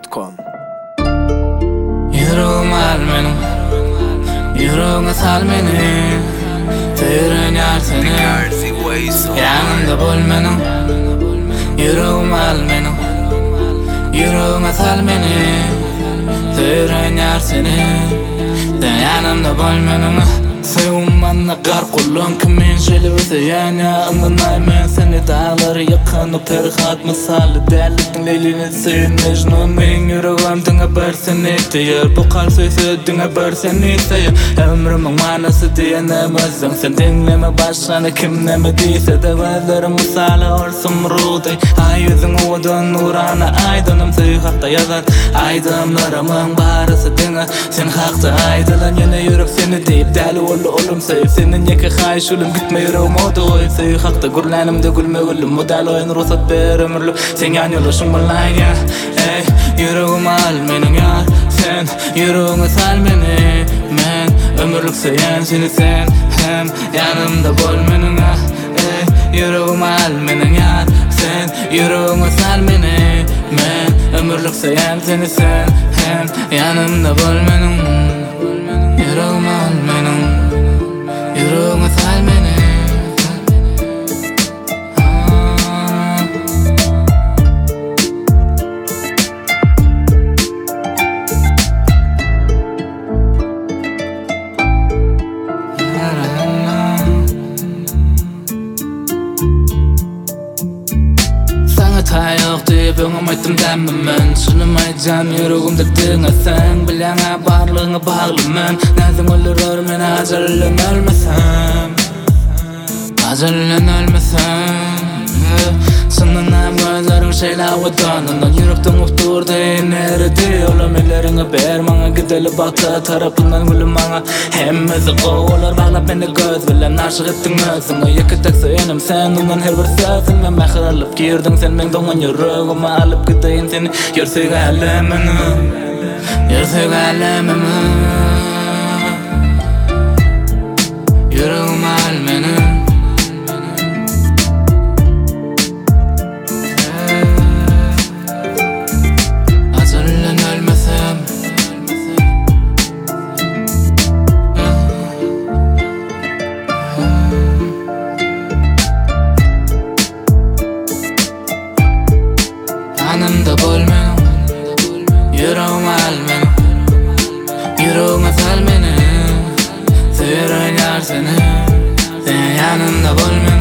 gmail.com. Yüreğim al benim, yüreğine sal beni. Teren yar seni, yanımda bol benim. Yüreğim al benim, yüreğine sal beni. Teren yar seni, yanımda bol benim. Sevim bana gar kullan kimin şöyle bir yana anlanay men seni dağları yakan o perhat misali derlikin leylini sen mecnun men yüreğim dine bersen etiyir bu kalp sesi dine bersen etiyir ömrümün manası diyenemezsin sen dinleme başkanı kim neme deyse de vezlerim misali olsun ruday ay yüzün odan nurana aydınım suyu hakta yazan aydınlarımın barısı dine sen hakta aydılan yine yürek seni deyip deli Oğlum sayıp senin yeke kayış ölüm gitme yüreğim oda koyup sayı hakta gurlanımda gülme gülüm model oyun ruhsat ber ömürlü sen yan yoluşun bulan ya ey yüreğim al benim yar sen yüreğine sal beni men ömürlük sayan seni sen hem yanımda bol benim ya ey yüreğim al benim yar sen yüreğine sal beni men ömürlük sayan seni sen hem yanımda bol benim yüreğim al benim yüreğime sal beni Sana ta yok deyip öňüm aytdym dämmen Şunumaycan yüreğimde diňe sen Bileňe barlygyňy baglyman Näzim ölür men ajallan ölmesem Ajallan ölmesem Sınanam gözlerin şeyla vatanından Yürekten uçturdu nerede Olam ellerini ber bana gideli bakta tarafından gülüm bana Hemmesi qoğular bağla beni göz bilen aşık ettin özüne Yeki tek söylenim sen ondan her bir sözüne Mehir alıp girdin sen men doğan yüreğime alıp gideyin seni Yürsük alemini Yürsük alemimi Yüreğime al benim Yanımda bol benim yüreğime al benim yüreğime sal beni Seviyorum yar seni sen yanımda bol benim